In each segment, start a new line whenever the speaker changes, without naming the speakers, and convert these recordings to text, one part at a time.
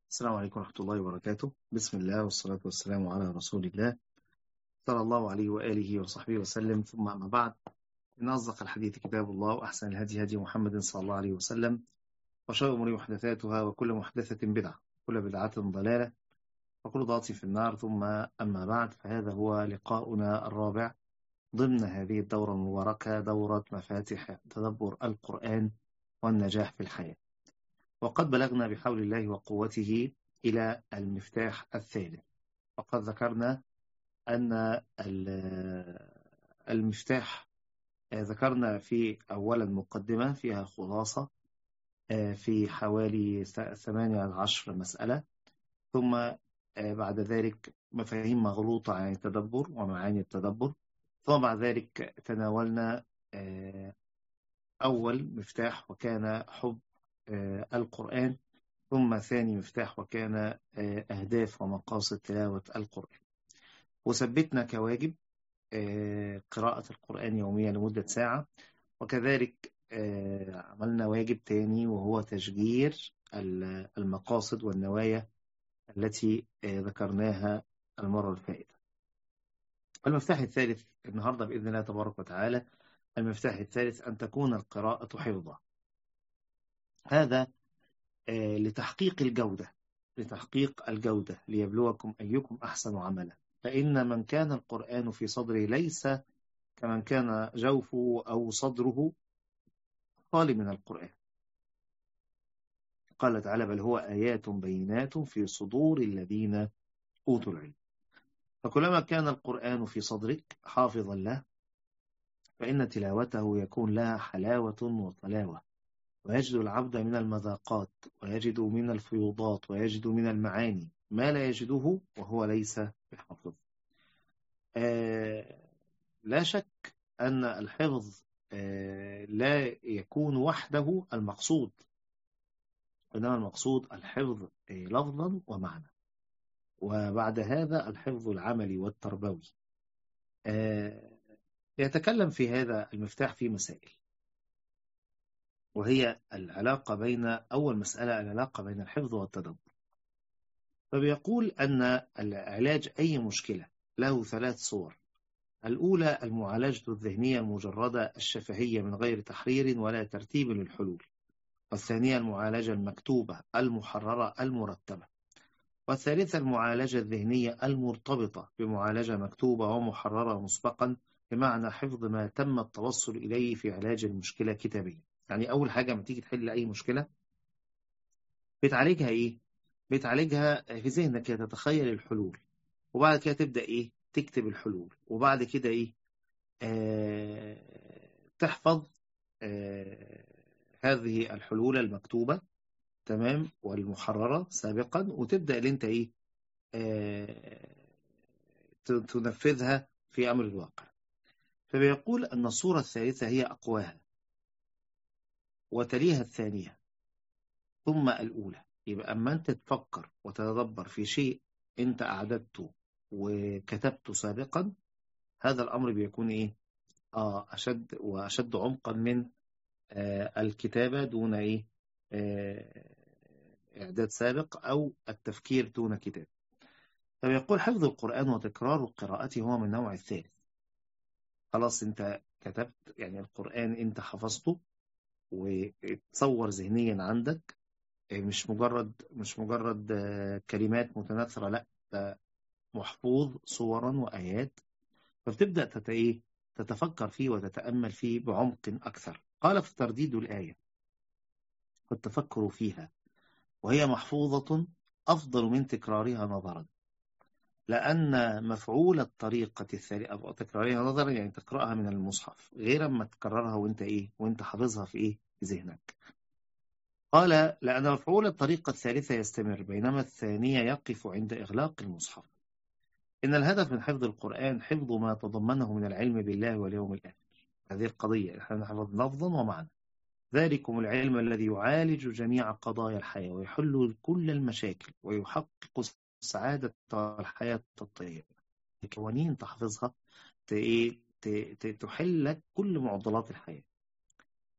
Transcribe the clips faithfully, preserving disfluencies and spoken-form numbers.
السلام عليكم ورحمة الله وبركاته. بسم الله والصلاة والسلام على رسول الله صلى الله عليه وآله وصحبه وسلم، ثم أما بعد. إن أصدق الحديث كتاب الله، وأحسن الهدي هدي محمد صلى الله عليه وسلم، وشر الأمور محدثاتها، وكل محدثة بدعة، وكل بدعة ضلالة، وكل ضلالة في النار. ثم أما بعد، فهذا هو لقاؤنا الرابع ضمن هذه الدورة المباركة، دورة مفاتيح تدبر القرآن والنجاح في الحياة. وقد بلغنا بحول الله وقوته إلى المفتاح الثالث. وقد ذكرنا أن المفتاح ذكرنا في أولا مقدمة فيها خلاصة في حوالي ثمانية عشر مسألة، ثم بعد ذلك مفاهيم مغلوطة عن التدبر ومعاني التدبر، ثم بعد ذلك تناولنا أول مفتاح وكان حب القرآن، ثم ثاني مفتاح وكان أهداف ومقاصد تلاوة القرآن. وثبتنا كواجب قراءة القرآن يوميا لمدة ساعة، وكذلك عملنا واجب تاني وهو تشجير المقاصد والنوايا التي ذكرناها المرة الفائتة. المفتاح الثالث النهاردة بإذن الله تبارك وتعالى، المفتاح الثالث أن تكون القراءة حفظا. هذا لتحقيق الجودة لتحقيق الجودة ليبلوكم أيكم أحسن عملا، فإن من كان القرآن في صدره ليس كمن كان جوفه أو صدره خالي من القرآن. قال تعالى: بل هو آيات بينات في صدور الذين أوتوا العلم. فكلما كان القرآن في صدرك حافظا له، فإن تلاوته يكون لها حلاوة وطلاوة، ويجد العبد من المذاقات، ويجد من الفيوضات، ويجد من المعاني ما لا يجده وهو ليس بحافظ. آه لا شك أن الحفظ آه لا يكون وحده المقصود، إنما المقصود الحفظ آه لفظا ومعنى، وبعد هذا الحفظ العملي والتربوي. آه يتكلم في هذا المفتاح في مسائل، وهي العلاقة بين أول مسألة العلاقة بين الحفظ والتدبر. فبيقول أن العلاج أي مشكلة له ثلاث صور. الأولى المعالجة الذهنية المجردة الشفهية من غير تحرير ولا ترتيب للحلول. والثانية المعالجة المكتوبة المحررة المرتبة. والثالثة المعالجة الذهنية المرتبطة بمعالجة مكتوبة ومحررة مسبقا، بمعنى حفظ ما تم التوصل إليه في علاج المشكلة كتابيا. يعني أول حاجة ما تيجي تحل أي مشكلة بتعالجها إيه؟ بتعالجها في ذهنك، تتخيل الحلول، وبعد كده تبدأ إيه؟ تكتب الحلول، وبعد كده إيه؟ آه تحفظ آه هذه الحلول المكتوبة تمام والمحررة سابقا، وتبدأ اللي انت ايه آه تنفذها في أمر الواقع. فبيقول أن الصورة الثالثة هي أقواها، وتليها الثانية، ثم الأولى. يبقى أما أنت تفكر وتتدبر في شيء أنت أعددته وكتبته سابقا، هذا الأمر بيكون إيه آه أشد وأشد عمقا من آه الكتابة دون إيه آه إعداد سابق، أو التفكير دون كتاب. فبيقول حفظ القرآن وتكرار قراءته هو من النوع الثالث. خلاص أنت كتبت، يعني القرآن أنت حفظته وتصور ذهنيا عندك، مش مجرد مش مجرد كلمات متناثرة، لا ده محفوظ صورا وآيات. فبتبدأ تت- تتفكر فيه وتتأمل فيه بعمق أكثر. قال: في ترديد الآية والتفكر فيها وهي محفوظة أفضل من تكرارها نظرا، لأن مفعول الطريقة الثانية أو تكرارها نظرا يعني تقرأها من المصحف، غير ما تكررها وانت إيه وانت حافظها في إيه في ذهنك. قال: لأن مفعول الطريقة الثالثة يستمر، بينما الثانية يقف عند إغلاق المصحف. إن الهدف من حفظ القرآن حفظ ما تضمنه من العلم بالله واليوم الآخر. هذه القضية نحن نحفظ لفظا ومعنى. ذلكم العلم الذي يعالج جميع قضايا الحياة ويحل كل المشاكل ويحقق السعادة والحياة الطيبة. قوانين تحفظها تحل لك كل معضلات الحياة.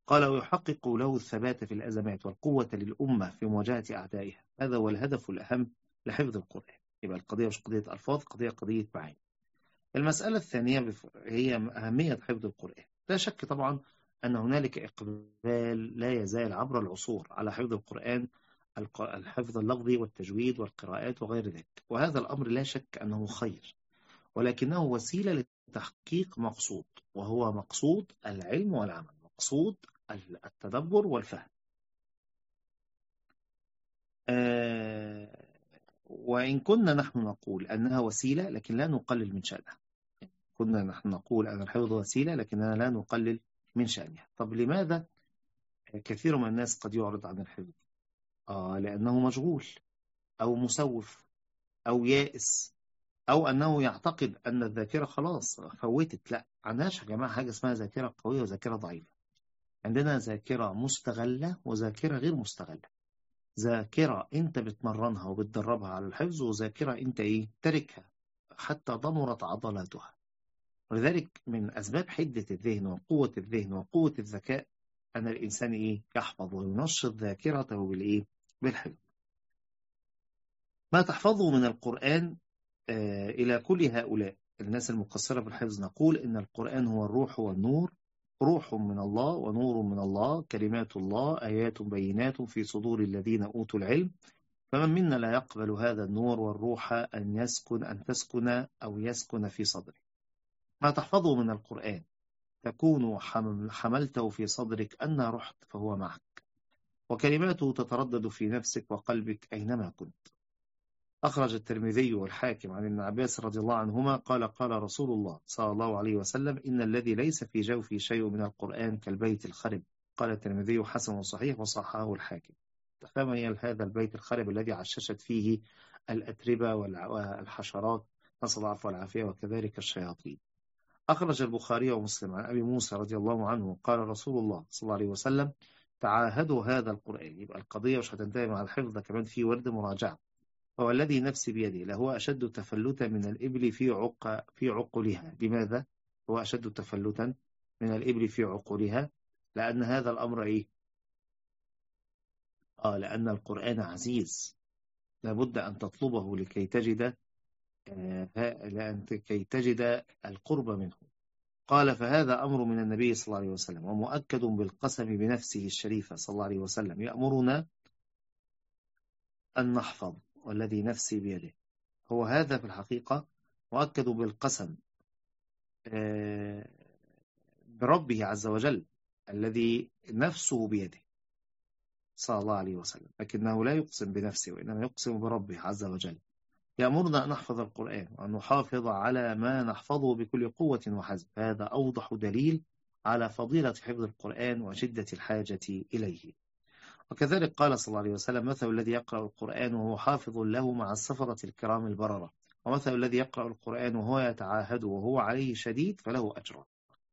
قال ويحقق له الثبات في الأزمات والقوة للأمة في مواجهة أعدائها. هذا هو الهدف الأهم لحفظ القرآن. يبقى القضية مش قضية ألفاظ، قضية قضية معاني. المسألة الثانية هي أهمية حفظ القرآن. لا شك طبعا أن هنالك إقبال لا يزال عبر العصور على حفظ القرآن، الحفظ اللفظي والتجويد والقراءات وغير ذلك، وهذا الأمر لا شك أنه خير، ولكنه وسيلة لتحقيق مقصود، وهو مقصود العلم والعمل، مقصود التدبر والفهم. آه وإن كنا نحن نقول أنها وسيلة لكن لا نقلل من شأنها. كنا نحن نقول أن الحفظ وسيلة لكننا لا نقلل من شأنها. طب لماذا كثير من الناس قد يعرض عن الحفظ؟ آه لأنه مشغول أو مسوف أو يائس، أو أنه يعتقد أن الذاكرة خلاص فوتت. لا، عندناش يا جماعة حاجة اسمها ذاكرة قوية وذاكرة ضعيفة. عندنا ذاكرة مستغلة وذاكرة غير مستغلة. ذاكرة أنت بتمرنها وبتدربها على الحفظ، وذاكرة أنت إيه تركها حتى ضمرت عضلاتها. ولذلك من أسباب حدة الذهن وقوة الذهن وقوة الذكاء أن الإنسان إيه يحفظ وينشط ذاكرته بالإيه بالحفظ. ما تحفظه من القرآن آه إلى كل هؤلاء الناس المقصرة في الحفظ نقول إن القرآن هو الروح والنور، روح من الله ونور من الله، كلمات الله آيات بينات في صدور الذين أوتوا العلم، فمن منا لا يقبل هذا النور والروح أن يسكن أن تسكن أو يسكن في صدره. ما تحفظه من القرآن تكون حملته في صدرك أن رحت فهو معك، وكلماته تتردد في نفسك وقلبك أينما كنت. أخرج الترمذي والحاكم عن ابن عباس رضي الله عنهما قال قال رسول الله صلى الله عليه وسلم إن الذي ليس في جوفه شيء من القرآن كالبيت الخرب. قال الترمذي حسن وصحيح وصححه الحاكم. فما هي هذا البيت الخرب الذي عششت فيه الأتربة والحشرات، نسأل العفو والعافية، وكذلك الشياطين. أخرج البخاري ومسلم عن أبي موسى رضي الله عنه قال رسول الله صلى الله عليه وسلم تعاهدوا هذا القرآن. يبقى القضية مش هتنتهي مع الحفظ، كمان في ورد مراجعة. هو الذي نفسي بيده لهو أشد تفلتا من الإبل في عق في عقلها. لماذا هو أشد تفلتا من الإبل في عقلها؟ لأن هذا الأمر إيه؟ آه لأن القرآن عزيز، لابد أن تطلبه لكي تجد آه لكي تجد القرب منه. قال فهذا أمر من النبي صلى الله عليه وسلم ومؤكد بالقسم بنفسه الشريفة صلى الله عليه وسلم يأمرنا أن نحفظ، والذي نفسي بيده. هو هذا في الحقيقة مؤكد بالقسم بربه عز وجل الذي نفسه بيده صلى الله عليه وسلم، لكنه لا يقسم بنفسه وإنما يقسم بربه عز وجل. يأمرنا أن نحفظ القرآن وأن نحافظ على ما نحفظه بكل قوة وحزم. هذا أوضح دليل على فضيلة حفظ القرآن وشدة الحاجة إليه. وكذلك قال صلى الله عليه وسلم مثل الذي يقرأ القرآن وهو حافظ له مع السفرة الكرام البررة، ومثل الذي يقرأ القرآن وهو يتعاهد وهو عليه شديد فله أجر.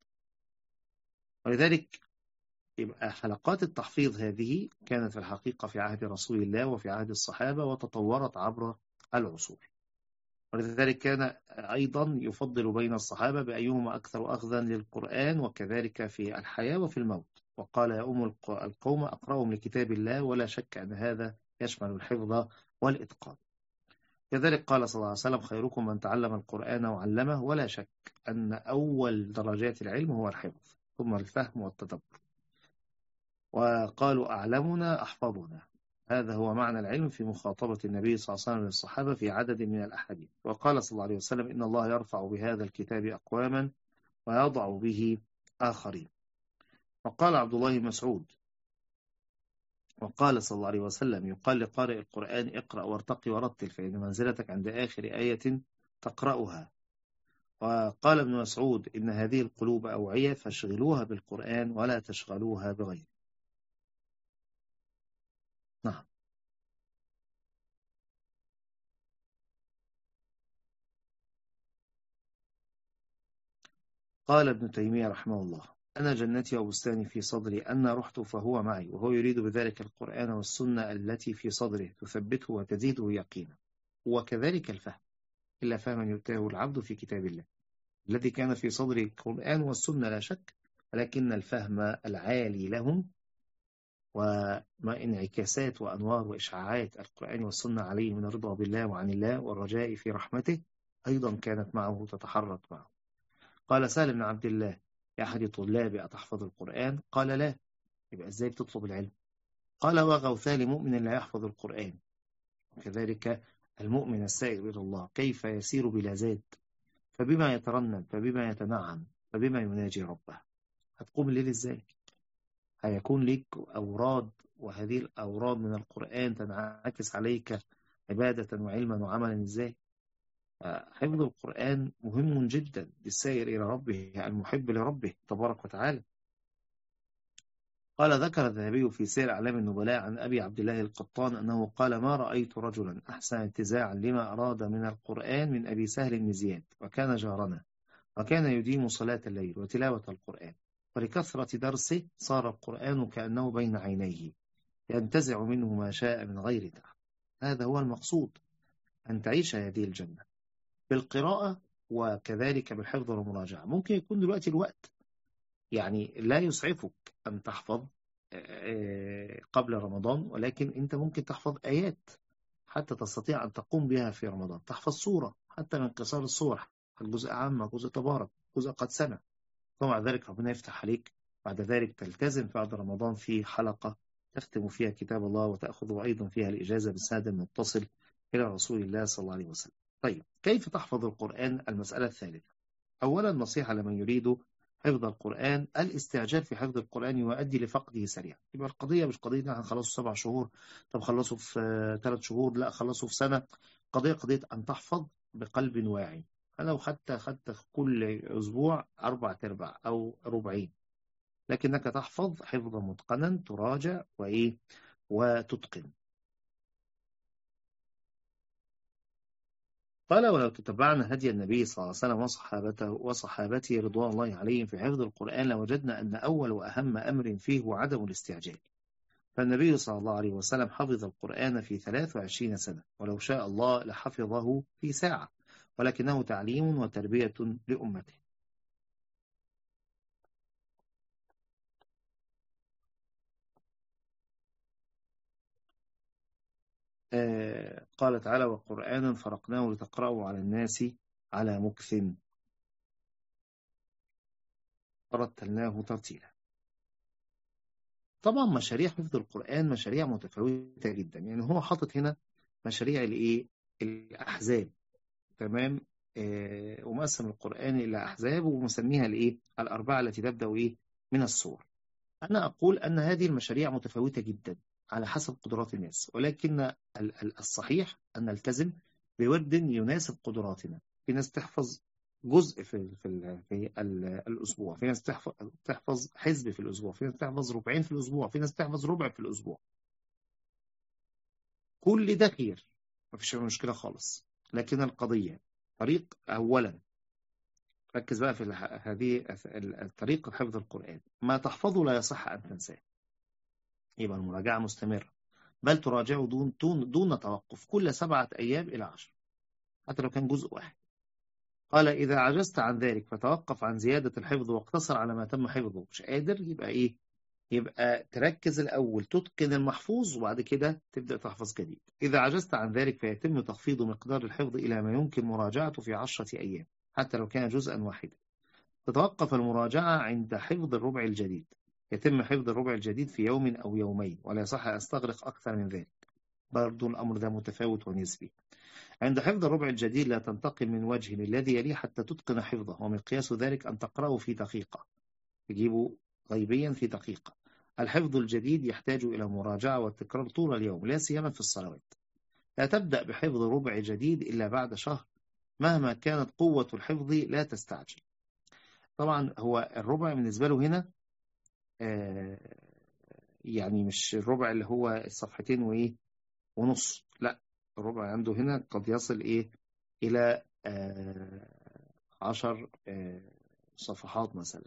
ولذلك يبقى حلقات التحفيظ هذه كانت في الحقيقة في عهد رسول الله وفي عهد الصحابة وتطورت عبر العصور. ولذلك كان أيضا يفضل بين الصحابة بأيهما أكثر أخذا للقرآن، وكذلك في الحياة وفي الموت. وقال يا أم القوم أقرأهم لكتاب الله، ولا شك أن هذا يشمل الحفظ والإتقان. كذلك قال صلى الله عليه وسلم خيركم من تعلم القرآن وعلمه. ولا شك أن أول درجات العلم هو الحفظ ثم الفهم والتدبر. وقالوا أعلمنا أحفظنا. هذا هو معنى العلم في مخاطبة النبي صلى الله عليه وسلم للصحابة في عدد من الأحاديث. وقال صلى الله عليه وسلم إن الله يرفع بهذا الكتاب أقواما ويضع به آخرين. وقال عبد الله بن مسعود وقال صلى الله عليه وسلم يقال لقارئ القرآن اقرأ وارتقي ورتل فإن منزلتك عند آخر آية تقرأها. وقال ابن مسعود إن هذه القلوب أوعية فاشغلوها بالقرآن ولا تشغلوها بغيره. نعم. قال ابن تيمية رحمه الله أنا جنتي وبستاني في صدري، أنا رحت فهو معي. وهو يريد بذلك القرآن والسنة التي في صدره تثبته وتزيده يقينا. وكذلك الفهم إلا فهما يؤتاه العبد في كتاب الله. الذي كان في صدره القرآن والسنة لا شك ولكن الفهم العالي لهم وما انعكاسات وأنوار وإشعاعات القرآن والسنة عليه من الرضا بالله وعن الله والرجاء في رحمته أيضا كانت معه تتحرك معه. قال سهل بن عبد الله لأحد طلابي أتحفظ القرآن؟ قال لا. يبقى إزاي بتطلب العلم؟ قال وغوثا لمؤمن لا يحفظ القرآن. وكذلك المؤمن السائر إلى الله كيف يسير بلا زاد، فبما يترنم، فبما يتنعم، فبما يناجي ربه. هتقوم الليل إزاي؟ هيكون لك أوراد، وهذه الأوراد من القرآن تنعكس عليك عبادة وعلما وعملا إزاي؟ حفظ القرآن مهم جدا للسائر إلى ربه المحب لربه تبارك وتعالى. قال ذكر الذهبي في سير أعلام النبلاء عن أبي عبد الله القطان أنه قال ما رأيت رجلا أحسن انتزاعا لما أراد من القرآن من أبي سهل بن زياد، وكان جارنا، وكان يديم صلاة الليل وتلاوة القرآن، ولكثرة درسه صار القرآن كأنه بين عينيه ينتزع منه ما شاء من غير تعب. هذا هو المقصود، أن تعيش هذه الجنة بالقراءة وكذلك بالحفظ والمراجعة. ممكن يكون دلوقتي الوقت يعني لا يسعفك أن تحفظ قبل رمضان، ولكن أنت ممكن تحفظ آيات حتى تستطيع أن تقوم بها في رمضان. تحفظ سورة حتى من قصار السور، الجزء عام، جزء تبارك، جزء قد سمع. ومع ذلك ربنا يفتح عليك بعد ذلك تلتزم بعد رمضان في حلقة تختم فيها كتاب الله وتأخذ أيضا فيها الإجازة بسند متصل إلى رسول الله صلى الله عليه وسلم. طيب كيف تحفظ القرآن؟ المسألة الثالثة. أولا نصيحة لمن يريد حفظ القرآن، الاستعجال في حفظ القرآن يؤدي لفقده سريعا. يبقى القضية مش قضية نحن خلصوا سبع شهور، طب خلصوا في ثلاث شهور، لا خلصوا في سنة. قضية قضية أن تحفظ بقلب واعي. لو خدت خدت كل أسبوع أربع تربع أو ربعين، لكنك تحفظ حفظا متقنا تراجع وإيه وتتقن. قال ولو تتبعنا هدي النبي صلى الله عليه وسلم وصحابته وصحابته رضوان الله عليهم في حفظ القرآن لوجدنا أن أول وأهم أمر فيه هو عدم الاستعجال. فالنبي صلى الله عليه وسلم حفظ القرآن في ثلاث وعشرين سنة، ولو شاء الله لحفظه في ساعة، ولكنه تعليم وتربية لأمته. آه قال تعالى وقرآنا فرقناه لتقرأه على الناس على مكث ورتلناه ترتيلا. طبعا مشاريع حفظ القرآن مشاريع متفاوتة جدا. يعني هو حاطط هنا مشاريع الايه الأحزاب، تمام. آه ومقسم القرآن إلى أحزاب ومسميها الايه الأربعة التي تبدأ ايه من السور. أنا أقول أن هذه المشاريع متفاوتة جدا على حسب قدرات الناس، ولكن الصحيح أن نلتزم بورد يناسب قدراتنا. في ناس تحفظ جزء في في في الأسبوع، في ناس تحفظ تحفظ حزب في الأسبوع، في ناس تحفظ ربعين في الأسبوع، في ناس تحفظ ربع في الأسبوع. كل ده خير، ما فيش مشكلة خالص. لكن القضية طريق، أولا ركز بقى في هذه الطريقة حفظ القرآن، ما تحفظه لا يصح أن تنساه. يبقى المراجعة مستمرة، بل تراجعه دون دون دون توقف كل سبعة أيام إلى عشر، حتى لو كان جزء واحد. قال إذا عجزت عن ذلك فتوقف عن زيادة الحفظ واقتصر على ما تم حفظه. مش قادر، يبقى إيه؟ يبقى تركز الأول تتقن المحفوظ وبعد كده تبدأ تحفظ جديد. إذا عجزت عن ذلك فيتم تخفيض مقدار الحفظ إلى ما يمكن مراجعته في عشرة أيام حتى لو كان جزءا واحدا. تتوقف المراجعة عند حفظ الربع الجديد. يتم حفظ الربع الجديد في يوم أو يومين، ولا يصح أن أستغرق أكثر من ذلك. برضو الأمر ده متفاوت ونسبي. عند حفظ الربع الجديد لا تنتقل من وجه للذي يليه حتى تتقن حفظه، ومقياس ذلك أن تقرأه في دقيقة، تجيبه غيبيا في دقيقة. الحفظ الجديد يحتاج إلى مراجعة والتكرار طول اليوم، لا سيما في الصلوات. لا تبدأ بحفظ ربع جديد إلا بعد شهر، مهما كانت قوة الحفظ لا تستعجل. طبعا هو الربع بالنسبة له هنا آه يعني مش الربع اللي هو الصفحتين وإيه ونص، لا، الربع عنده هنا قد يصل إيه إلى آه عشر آه صفحات مثلا،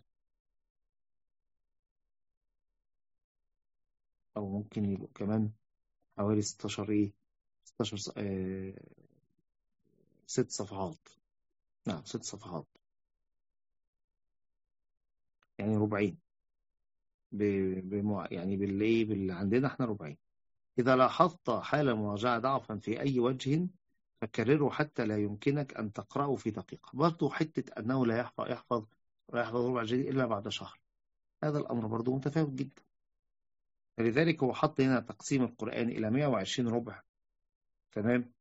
أو ممكن يبقوا كمان حوالي ستاشر إيه ستاشر آه ست صفحات. نعم ست صفحات. يعني ربعين، بمع... يعني باللي باللي عندنا احنا ربعين. إذا لاحظت حال المراجعة ضعفا في أي وجه فكرره حتى لا يمكنك أن تقرأه في دقيقة. برضه حتة أنه لا يحفظ يحفظ لا يحفظ ربع جديد إلا بعد شهر، هذا الأمر برضه متفاوت جدا. فلذلك هو حط هنا تقسيم القرآن إلى مئة وعشرين ربع. تمام.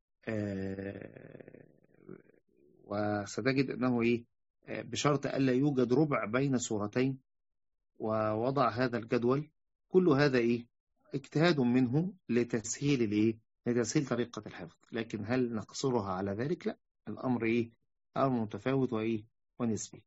آه وستجد أنه إيه، آه بشرط ألا يوجد ربع بين سورتين، ووضع هذا الجدول. كل هذا إيه، اجتهاد منه لتسهيل الإيه، لتسهيل طريقة الحفظ. لكن هل نقصرها على ذلك؟ لا، الأمر إيه، أمر متفاوت وإيه، ونسبي.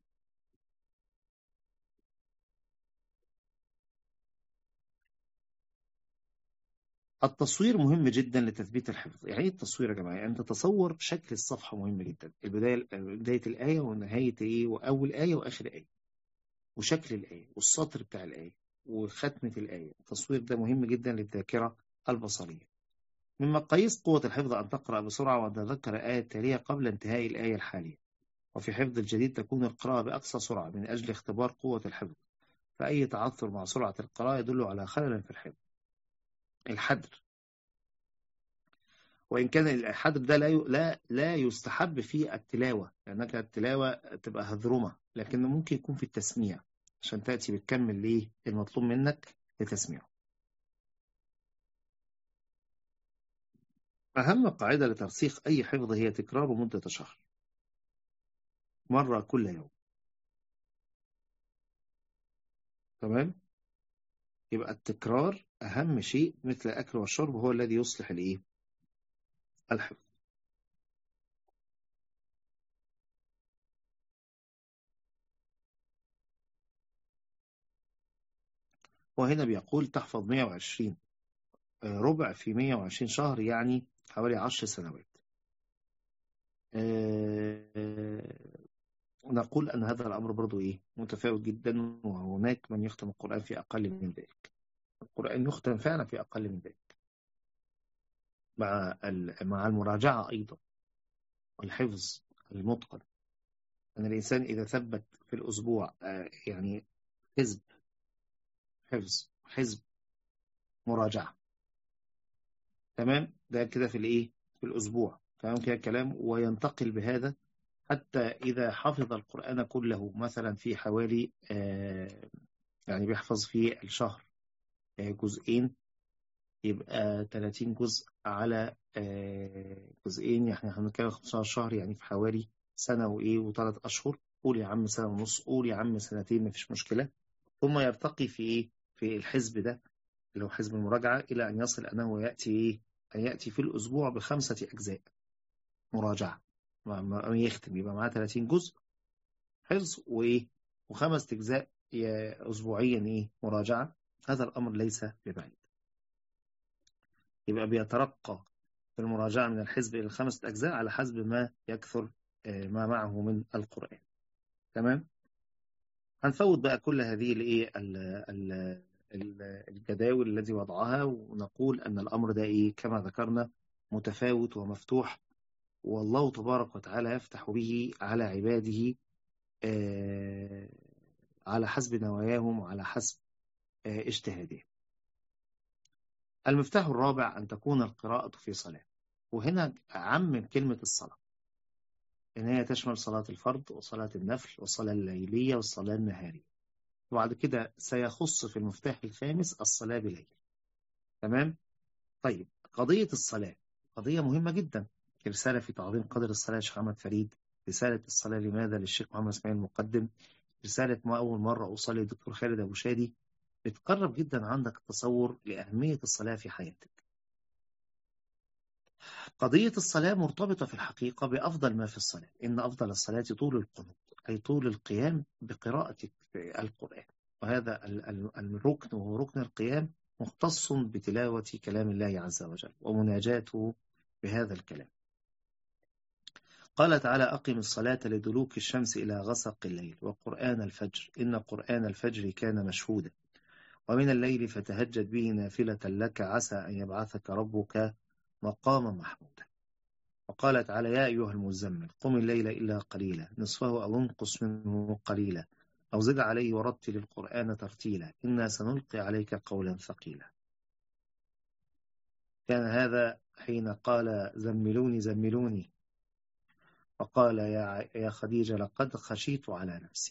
التصوير مهم جدا لتثبيت الحفظ. يعني ايه التصوير يا جماعه؟ يعني انت تصور شكل الصفحه مهم جدا، البدايه بدايه الايه ونهايه ايه، واول ايه واخر ايه، وشكل الايه والسطر بتاع الايه وختمه الايه. التصوير ده مهم جدا للذاكره البصريه. من مقاييس قوه الحفظ ان تقرا بسرعه وان تتذكر الايه التاليه قبل انتهاء الايه الحاليه. وفي حفظ الجديد تكون القراءه باقصى سرعه من اجل اختبار قوه الحفظ، فاي تعثر مع سرعه القراءه يدل على خلل في الحفظ. الحدر، وإن كان الحذف ده لا لا لا يستحب في التلاوة، لأنك التلاوة تبقى هذرمة، لكن ممكن يكون في التسميع عشان تأتي بتكمل ليه المطلوب منك لتسميعه. أهم قاعدة لترسيخ أي حفظ هي تكراره مدة شهر، مرة كل يوم. تمام. يبقى التكرار أهم شيء، مثل الأكل والشرب هو الذي يصلح الإيه، الحفظ. وهنا بيقول تحفظ مئة وعشرين ربع في مئة وعشرين شهر، يعني حوالي عشر سنوات. نقول أن هذا الأمر برضو إيه، متفاوت جدا، وهناك من يختم القرآن في أقل من ذلك. القرآن يختم فعلا في أقل من ذلك، مع مع المراجعة أيضا والحفظ المتقن. أن الإنسان إذا ثبت في الأسبوع يعني حزب حفظ حزب مراجعة، تمام، ده كده في الإيه، في الأسبوع، تمام كده الكلام. وينتقل بهذا حتى إذا حفظ القرآن كله مثلا في حوالي يعني بيحفظ في الشهر جزئين، يبقى ثلاثين جزء على جزئين، يعني احنا بنتكلم خمسة عشر شهر، يعني في حوالي سنة وإيه وثلاث أشهر. قول يا عم سنة ونص، قول يا عم سنتين، مفيش مشكلة. ثم يرتقي في إيه، في الحزب ده اللي هو حزب المراجعة، إلى أن يصل أنه يأتي إيه، أن يأتي في الأسبوع بخمسة أجزاء مراجعة. ما يختم يبقى معاه ثلاثين جزء حفظ وإيه، وخمس أجزاء أسبوعيا إيه، مراجعة. هذا الأمر ليس ببعيد. يبقى بيترقى في المراجعة من الحزب إلى الخمسة أجزاء على حسب ما يكثر ما معه من القرآن. تمام. هنفوت بقى كل هذه الإيه، الجداول التي وضعها، ونقول أن الأمر ده إيه، كما ذكرنا متفاوت ومفتوح، والله تبارك وتعالى يفتح به على عباده على حسب نواياهم وعلى حسب اجتهادهم. المفتاح الرابع أن تكون القراءة في صلاة. وهنا عمم كلمة الصلاة، إن هي تشمل صلاة الفرض وصلاة النفل والصلاة الليلية والصلاة النهارية. وبعد كده سيخص في المفتاح الخامس الصلاة بليل. تمام. طيب، قضية الصلاة قضية مهمة جدا. رسالة في تعظيم قدر الصلاة للشيخ محمد فريد، رسالة الصلاة لماذا للشيخ محمد اسماعيل المقدم، رسالة ما أول مرة أصلي الدكتور خالد أبو شادي. بتقرب جدا عندك التصور لأهمية الصلاة في حياتك. قضية الصلاة مرتبطة في الحقيقة بأفضل ما في الصلاة. إن أفضل الصلاة طول القنوت، أي طول القيام بقراءة القرآن. وهذا الركن وهو ركن القيام مختص بتلاوة كلام الله عز وجل ومناجاته بهذا الكلام. قال تعالى أقم الصلاة لدلوك الشمس إلى غسق الليل وقرآن الفجر إن قرآن الفجر كان مشهودا ومن الليل فتهجد به نافلة لك عسى أن يبعثك ربك مقاما محمودا. وقال تعالى يا أيها المزمل قم الليل إلا قليلا نصفه أو انقص منه قليلا أو زد عليه ورتل القرآن ترتيلا إنا سنلقي عليك قولا ثقيلا. كان هذا حين قال زملوني زملوني، فقال يا يا خديجة لقد خشيت على نفسي.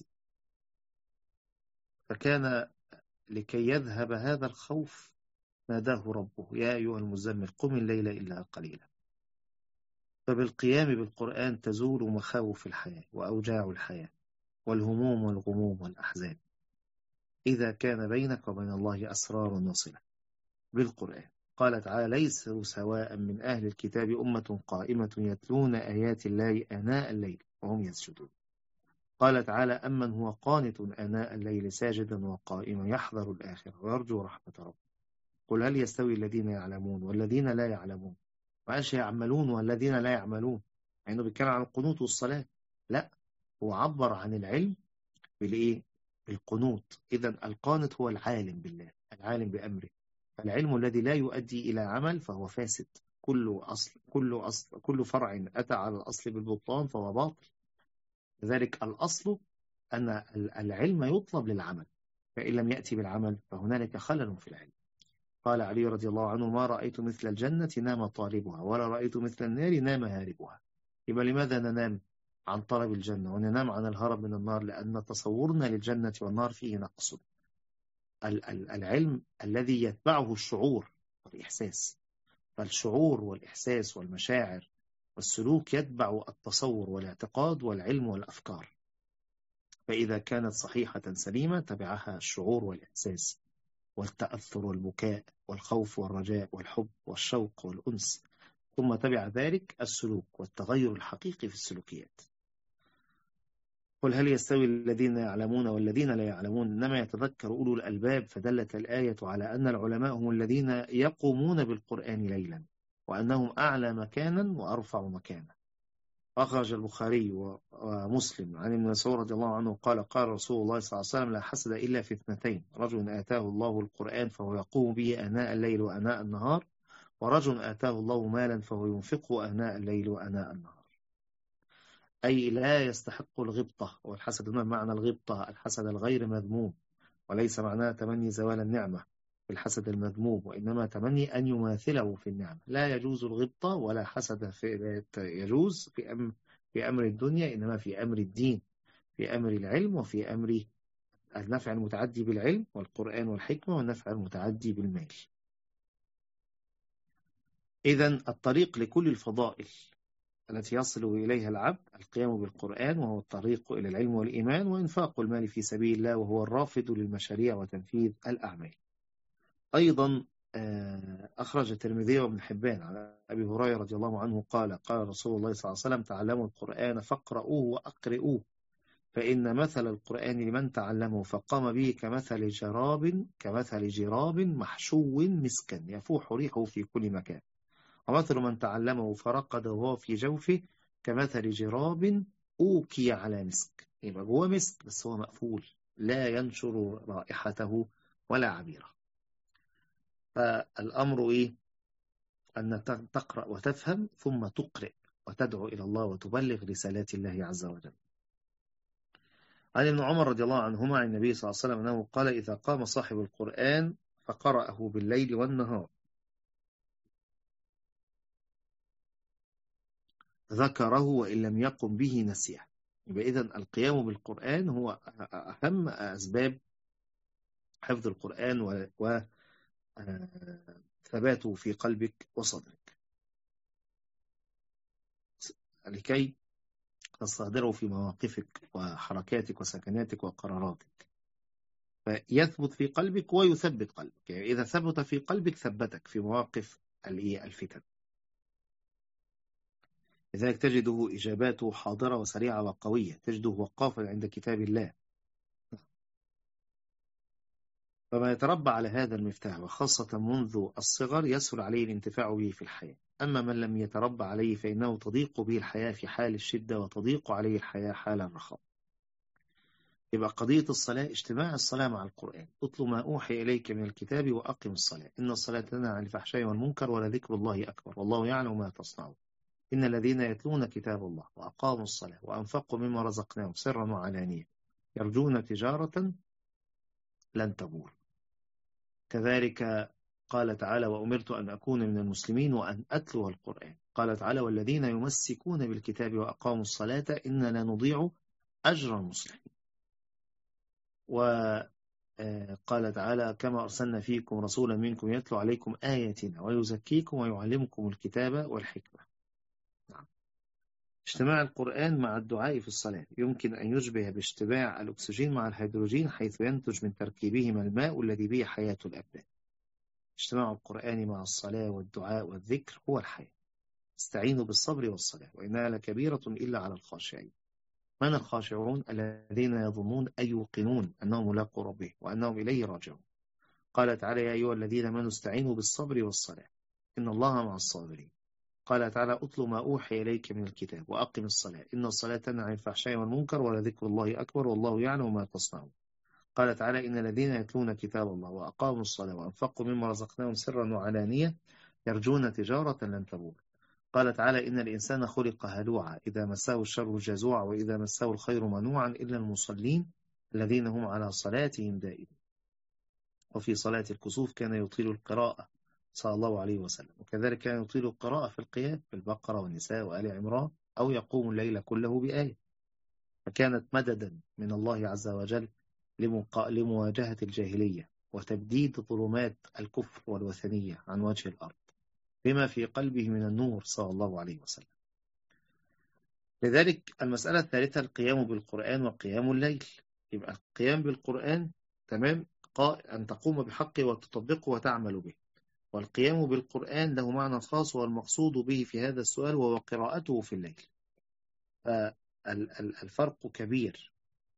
فكان لكي يذهب هذا الخوف ناداه ربه يا أيها المزمل قم الليل إلا قليلا. فبالقيام بالقرآن تزول مخاوف الحياة وأوجاع الحياة والهموم والغموم والأحزان، إذا كان بينك وبين الله أسرار وصلة بالقرآن. قال تعالى ليسوا سواء من أهل الكتاب أمة قائمة يتلون آيات الله آناء الليل وهم يسجدون. قال تعالى أمن هو قانت آناء الليل ساجدا وقائما يحذر الآخرة ويرجو رحمة ربه. قل هل يستوي الذين يعلمون والذين لا يعلمون؟ وقالش يعملون والذين لا يعملون، يعني بيتكلم عن القنوت والصلاة. لا، هو عبر عن العلم بالإيه؟ بالقنوت. إذا القانت هو العالم بالله، العالم بأمره. العلم الذي لا يؤدي إلى عمل فهو فاسد. كل أصل كل أصل كل فرع أتى على الأصل بالبطلان فهو باطل. لذلك الأصل أن العلم يطلب للعمل، فإن لم يأتي بالعمل فهنالك خلل في العلم. قال علي رضي الله عنه ما رأيت مثل الجنة نام طالبها ولا رأيت مثل النار نام هاربها. يبقى لماذا ننام عن طلب الجنة وننام عن الهرب من النار؟ لأن تصورنا للجنة والنار فيه نقص. العلم الذي يتبعه الشعور والإحساس، فالشعور والإحساس والمشاعر والسلوك يتبع التصور والاعتقاد والعلم والأفكار. فإذا كانت صحيحة سليمة تبعها الشعور والإحساس والتأثر والبكاء والخوف والرجاء والحب والشوق والأنس، ثم تبع ذلك السلوك والتغير الحقيقي في السلوكيات. قل هل يستوي الذين يعلمون والذين لا يعلمون إنما يتذكر أولو الألباب. فدلت الآية على أن العلماء هم الذين يقومون بالقرآن ليلا وأنهم أعلى مكانا وأرفع مكانا. أخرج البخاري ومسلم عن ابن مسعود رضي الله عنه قال قال رسول الله صلى الله عليه وسلم لا حسد إلا في اثنتين: رجل آتاه الله القرآن فهو يقوم به آناء الليل وآناء النهار، ورجل آتاه الله مالا فهو ينفقه آناء الليل وآناء النهار. أي لا يستحق الغبطة. والحسد ما معنى الغبطة؟ الحسد الغير مذموم، وليس معناه تمني زوال النعمة في الحسد المذموم، وإنما تمني أن يماثله في النعمة. لا يجوز الغبطة ولا حسد في يجوز في أمر في أمر الدنيا، إنما في أمر الدين، في أمر العلم، وفي أمر النفع المتعدي بالعلم والقرآن والحكمة والنفع المتعدي بالمال. إذن الطريق لكل الفضائل التي يصل إليها العبد القيام بالقرآن، وهو الطريق إلى العلم والإيمان، وإنفاق المال في سبيل الله، وهو الرافض للمشاريع وتنفيذ الأعمال. أيضا أخرج الترمذي وابن حبان على أبي هريرة رضي الله عنه قال قال رسول الله صلى الله عليه وسلم تعلموا القرآن فاقرؤوه وأقرئوه، فإن مثل القرآن لمن تعلمه فقام به كمثل جراب كمثل جراب محشو مسكا يفوح ريحه في كل مكان، ومثل من تعلمه فرقد وهو في جوفه كمثل جراب أوكي على مسك. يبقى جوه مسك بس هو مقفول لا ينشر رائحته ولا عبيره. فالأمر إيه؟ أن تقرأ وتفهم ثم تقرأ وتدعو إلى الله وتبلغ رسالات الله عز وجل. عن ابن عمر رضي الله عنهما عن النبي صلى الله عليه وسلم أنه قال إذا قام صاحب القرآن فقرأه بالليل والنهار ذكره وإن لم يقم به نسيه. يبقى إذن القيام بالقرآن هو أهم أسباب حفظ القرآن وثباته في قلبك وصدرك لكي تستهدره في مواقفك وحركاتك وسكناتك وقراراتك، فيثبت في قلبك ويثبت قلبك. يعني إذا ثبت في قلبك ثبتك في مواقف الفتن. لذلك تجده إجاباته حاضرة وسريعة وقوية، تجده وقافا عند كتاب الله. فما يتربى على هذا المفتاح وخاصة منذ الصغر يسهل عليه الانتفاع به في الحياة. أما من لم يتربى عليه فإنه تضيق به الحياة في حال الشدة وتضيق عليه الحياة حال الرخاء. يبقى قضية الصلاة اجتماع الصلاة مع القرآن. اطلب ما أوحي إليك من الكتاب وأقم الصلاة إن الصلاة تنهى عن الفحشاء والمنكر ولذكر الله أكبر والله يعلم ما تصنعون إن الذين يتلون كتاب الله وأقاموا الصلاة وأنفقوا مما رزقناهم سرا وعلانية يرجون تجارة لن تبور. كذلك قال تعالى وأمرت أن أكون من المسلمين وأن أتلو القرآن. قال تعالى والذين يمسكون بالكتاب وأقاموا الصلاة إنا لا نضيع أجر المسلمين. وقال تعالى كما أرسلنا فيكم رسولا منكم يتلو عليكم آياتنا ويزكيكم ويعلمكم الكتاب والحكمة. نعم. اجتماع القرآن مع الدعاء في الصلاة يمكن أن يشبه باجتماع الأكسجين مع الهيدروجين، حيث ينتج من تركيبهما الماء الذي به حياة الأبدان. اجتماع القرآن مع الصلاة والدعاء والذكر هو الحياة. استعينوا بالصبر والصلاة وإنها لكبيرة إلا على الخاشعين. من الخاشعون؟ الذين يظنون أي يوقنون أنهم ملاقوا ربهم وأنهم إليه راجعون. قال تعالى يا أيها الذين آمنوا استعينوا بالصبر والصلاة إن الله مع الصابرين. قال تعالى أتل ما أوحي إليك من الكتاب وأقم الصلاة إن الصلاة تنهى عن الفحشاء والمنكر ولذكر الله أكبر والله يعلم ما تصنعون. قال تعالى إن الذين يتلون كتاب الله وأقاموا الصلاة وأنفقوا مما رزقناهم سرا وعلانية يرجون تجارة لن تبور. قال تعالى إن الإنسان خلق هلوعا إذا مسه الشر جزوعا وإذا مسه الخير منوعا إلا المصلين الذين هم على صلاتهم دائمون. وفي صلاة الكسوف كان يطيل القراءة صلى الله عليه وسلم، وكذلك كان يطيل القراءة في القيام في البقرة والنساء وآل عمران، أو يقوم الليل كله بآية. فكانت مددا من الله عز وجل لمواجهة الجاهلية وتبديد ظلمات الكفر والوثنية عن وجه الأرض بما في قلبه من النور صلى الله عليه وسلم. لذلك المسألة الثالثة القيام بالقرآن وقيام الليل. يبقى القيام بالقرآن تمام أن تقوم بحقه وتطبقه وتعمل به، والقيام بالقرآن له معنى خاص والمقصود به في هذا السؤال وهو قراءته في الليل. فالفرق كبير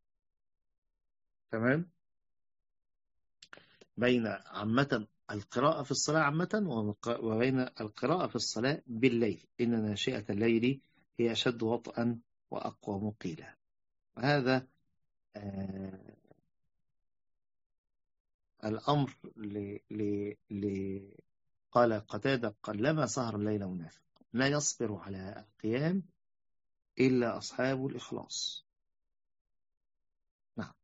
تمام بين عامة القراءة في الصلاة عامة وبين القراءة في الصلاة بالليل. إن ناشئة الليل هي أشد وطئا وأقوى مقيلا. وهذا آه الأمر ل ل ل قال قتادة قلما سهر الليل منافق لا يصبر على القيام إلا أصحاب الإخلاص. نعم.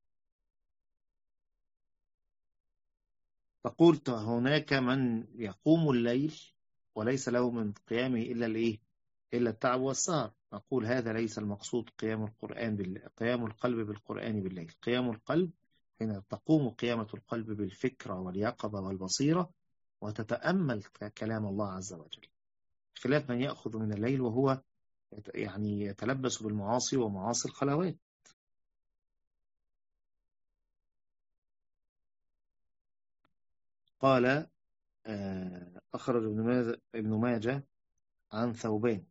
فقلت هناك من يقوم الليل وليس له من قيامه إلا الإيه؟ إلا التعب والسهر. نقول هذا ليس المقصود قيام القرآن بال... قيام القلب بالقرآن بالليل. قيام القلب حين تقوم قيامة القلب بالفكرة واليقظة والبصيرة وتتأمل كلام الله عز وجل، خلاف من يأخذ من الليل وهو يعني يتلبس بالمعاصي ومعاصي الخلوات. قال أخرج ابن ماجه عن ثوبان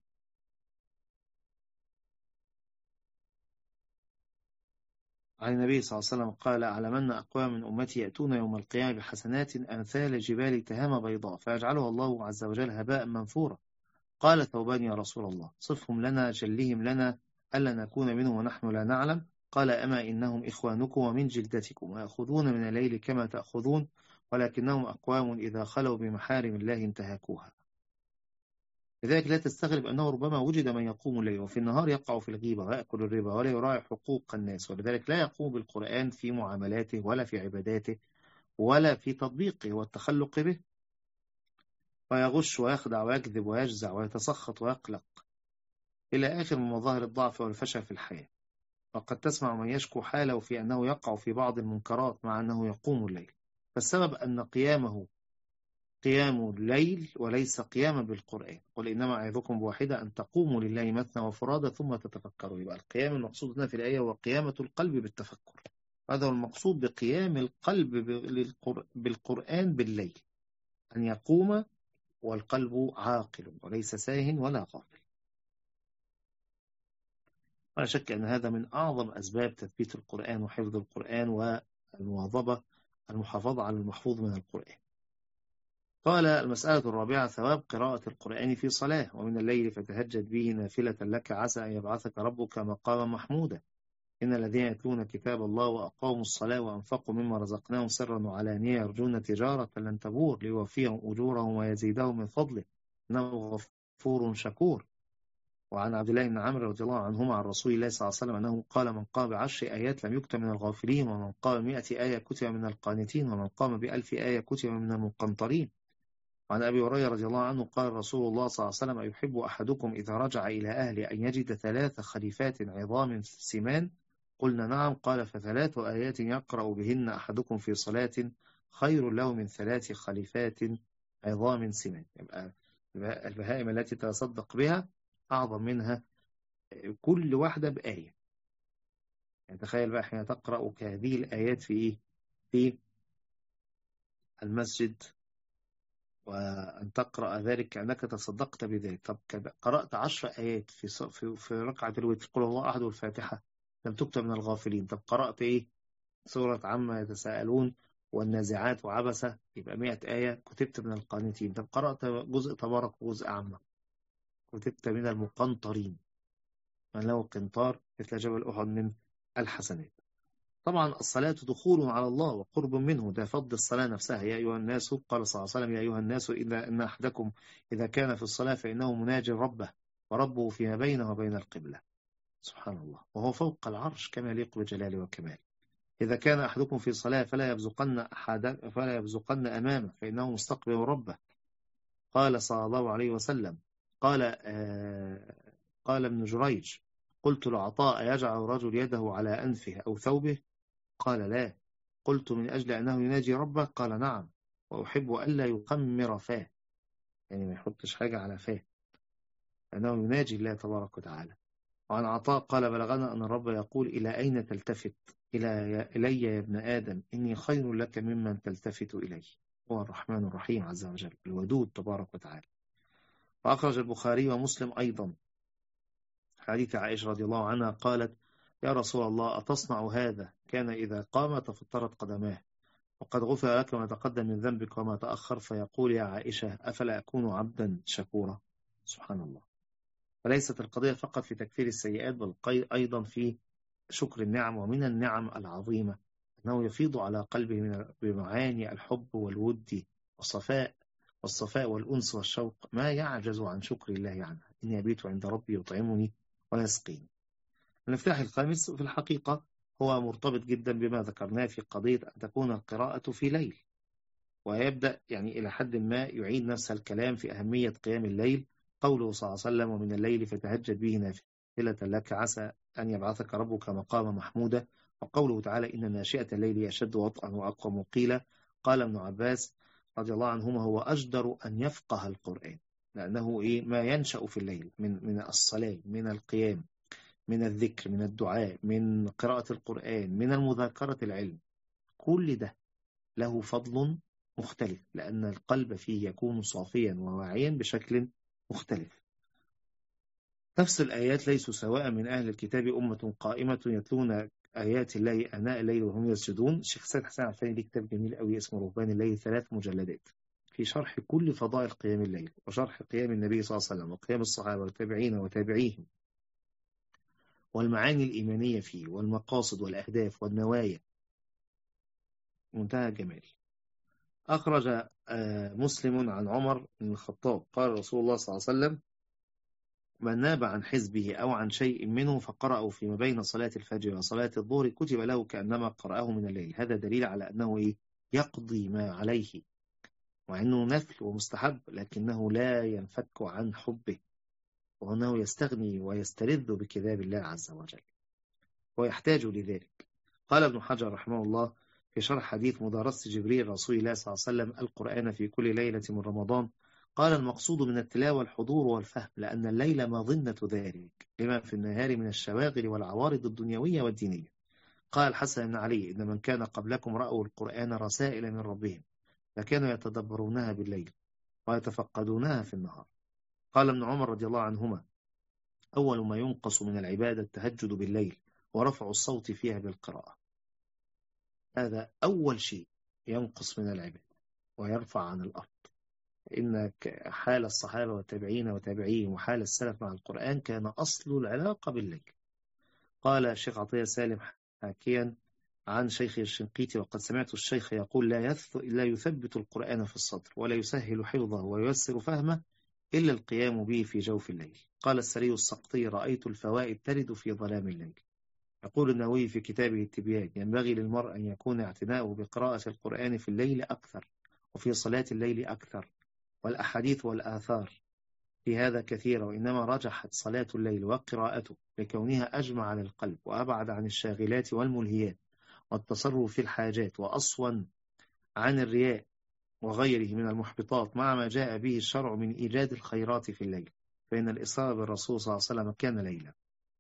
عن النبي صلى الله عليه وسلم قال أعلمن أقوام من أمتي يأتون يوم القيامة بحسنات أمثال جبال تهامة بيضاء فيجعلها الله عز وجل هباء منثورا. قال ثوبان يا رسول الله صفهم لنا جلهم لنا ألا نكون منهم ونحن لا نعلم. قال أما إنهم إخوانكم ومن جلدتكم ويأخذون من الليل كما تأخذون ولكنهم أقوام إذا خلوا بمحارم الله انتهكوها. لذلك لا تستغرب أنه ربما وجد من يقوم الليل وفي النهار يقع في الغيبة ويأكل الربا ولا يراعي حقوق الناس، ولذلك لا يقوم بالقرآن في معاملاته ولا في عباداته ولا في تطبيقه والتخلق به، ويغش ويخدع ويكذب ويجزع ويتسخط ويقلق إلى آخر من مظاهر الضعف والفشل في الحياة. وقد تسمع من يشكو حاله في أنه يقع في بعض المنكرات مع أنه يقوم الليل، فالسبب أن قيامه قيام الليل وليس قياما بالقرآن. قل إنما أعظكم بواحدة أن تقوموا لله مثنى وفرادى ثم تتفكروا. يبقى القيام المقصود هنا في الآية هو قيامة القلب بالتفكر. هذا هو المقصود بقيام القلب بالقرآن بالليل، أن يقوم والقلب عاقل وليس ساهن ولا غافل. ولا شك أن هذا من أعظم أسباب تثبيت القرآن وحفظ القرآن والمواظبة المحافظة على المحفوظ من القرآن. قال المسألة الرابعة ثواب قراءة القرآن في صلاة ومن الليل فتهجد به نافلة لك عسى أن يبعثك ربك مقاما محمودا. إن الذين يتلون كتاب الله وأقاموا الصلاة وأنفقوا مما رزقناهم سرا وعلانية يرجون تجارة لن تبور ليوفيهم أجورهم ويزيدهم من فضله إنه غفور شكور. وعن عبد الله بن عمرو رضي الله عنهما عن رسول الله صلى الله عليه وسلم أنه قال: من قام بعشر آيات لم يكتب من الغافلين، ومن قام مئة آية كتب من القانتين، ومن قام بألف آية كتب من المقنطرين. وعن أبي هريرة رضي الله عنه قال رسول الله صلى الله عليه وسلم: أيحب أحدكم إذا رجع إلى أهله أن يجد ثلاث خليفات عظام سمان؟ قلنا نعم. قال: فثلاث آيات يقرأ بهن أحدكم في صلاة خير له من ثلاث خليفات عظام سمان. يبقى البهائم التي تصدق بها أعظم منها كل واحدة بآية. يعني تخيل بقى حين تقرأ هذه الآيات في إيه؟ في المسجد، وأن تقرأ ذلك كأنك تصدقت بذلك. طب قرأت عشر آيات في في في ركعة الوتر، قل الله أحد والفاتحة، لم تكتب من الغافلين. طب قرأت إيه؟ سورة عما يتساءلون والنازعات وعبسة، يبقى مئة آية كتبت من القانتين. طب قرأت جزء تبارك وجزء عامة، كتبت من المقنطرين، من له قنطار مثل جبل أحد من الحسنات. طبعا الصلاة دخول على الله وقرب منه، ده فضل الصلاة نفسها. يا أيها الناس، قال صلى الله عليه وسلم: يا أيها الناس إذا إن أحدكم إذا كان في الصلاة فإنه مناجي ربه، وربه فيما بينه وبين القبلة. سبحان الله، وهو فوق العرش كما يليق بجلاله وكماله. إذا كان أحدكم في صلاة فلا يبزقن أحد فلا يبزقن أمامه فإنه مستقبل ربه. قال صلى الله عليه وسلم، قال آه قال ابن جريج: قلت لعطاء: يجعل الرجل يده على أنفه أو ثوبه؟ قال: لا. قلت: من أجل أنه يناجي ربه؟ قال: نعم. وأحب ألا يقمر فاه، يعني ما يحطش حاجة على فاه، أنه يناجي الله تبارك وتعالى. وعن عطاء قال: بلغنا أن الرب يقول: إلى أين تلتفت؟ إلى إلي يا ابن آدم، إني خير لك ممن تلتفت إلي. هو الرحمن الرحيم عز وجل، الودود تبارك وتعالى. وأخرج البخاري ومسلم أيضا حديث عائشة رضي الله عنها قالت: يا رسول الله، أتصنع هذا؟ كان إذا قام تفطرت قدماه، وقد غفر لك ما تقدم من ذنبك وما تأخر. فيقول: يا عائشة، أفلا أكون عبدا شكورا؟ سبحان الله. فليست القضية فقط في تكفير السيئات، بل أيضا في شكر النعم. ومن النعم العظيمة أنه يفيض على قلبه من بمعاني الحب والود والصفاء والصفاء والأنس والشوق ما يعجز عن شكر الله عنها. إني أبيت عند ربي يطعمني ويسقيني. المفتاح الخامس في الحقيقة هو مرتبط جدا بما ذكرناه في قضية أن تكون القراءة في ليل، ويبدأ يعني إلى حد ما يعيد نفس الكلام في أهمية قيام الليل. قوله صلى الله عليه وسلم: ومن الليل فتهجد به نافلة لك عسى أن يبعثك ربك مقام محمودا. وقوله تعالى: إن ناشئة الليل أشد وطئا وأقوم قيلا. قال ابن عباس رضي الله عنهما: هو أجدر أن يفقه القرآن، لأنه إيه ما ينشأ في الليل من من الصلاة، من القيام، من الذكر، من الدعاء، من قراءة القرآن، من المذاكرة العلم. كل ده له فضل مختلف، لأن القلب فيه يكون صافيا وواعيا بشكل مختلف. نفس الآيات: ليسوا سواء من أهل الكتاب أمة قائمة يتلون آيات الله آناء الليل وهم يسجدون. الشيخ سيد حسين عفاني ليه كتاب جميل قوي اسمه رهبان الليل، ثلاث مجلدات في شرح كل فضائل قيام الليل، وشرح قيام النبي صلى الله عليه وسلم وقيام الصحابة والتابعين وتابعيهم، والمعاني الإيمانية فيه، والمقاصد والأهداف والنوايا، منتهى الجمال. أخرج مسلم عن عمر بن الخطاب قال رسول الله صلى الله عليه وسلم: من ناب عن حزبه أو عن شيء منه فقرأه فيما بين صلاة الفجر وصلاة الظهر كتب له كأنما قرأه من الليل. هذا دليل على أنه يقضي ما عليه، وأنه نفل ومستحب، لكنه لا ينفك عن حبه، وأنه يستغني ويستلذ بكتاب الله عز وجل ويحتاج لذلك. قال ابن حجر رحمه الله في شرح حديث مدارسة جبريل رسول الله صلى الله عليه وسلم القرآن في كل ليلة من رمضان، قال: المقصود من التلاوة الحضور والفهم، لأن الليل مظنة ذلك لما في النهار من الشواغل والعوارض الدنيوية والدينية. قال الحسن بن علي: إن من كان قبلكم رأوا القرآن رسائل من ربهم، فكانوا يتدبرونها بالليل ويتفقدونها في النهار. قال ابن عمر رضي الله عنهما: أول ما ينقص من العبادة التهجد بالليل ورفع الصوت فيها بالقراءة. هذا أول شيء ينقص من العبادة ويرفع عن الأرض. إن حال الصحابة والتابعين وتابعيهم وحال السلف مع القرآن كان أصل العلاقة بالليل. قال الشيخ عطية سالم حاكيا عن شيخ الشنقيطي: وقد سمعت الشيخ يقول: لا, لا يثبت القرآن في الصدر ولا يسهل حفظه وييسر فهمه إلا القيام به في جوف الليل. قال السري السقطي: رأيت الفوائد ترد في ظلام الليل. يقول النووي في كتابه التبيان: ينبغي للمرء أن يكون اعتناؤه بقراءة القرآن في الليل أكثر، وفي صلاة الليل أكثر، والأحاديث والآثار في هذا كثيرة، وإنما رجحت صلاة الليل وقراءته لكونها أجمع للقلب وأبعد عن الشاغلات والملهيات والتصرف في الحاجات، وأصون عن الرياء وغيره من المحبطات، مع ما جاء به الشرع من إيجاد الخيرات في الليل، فإن الإسراء بالرسول صلى الله عليه وسلم كان ليلا.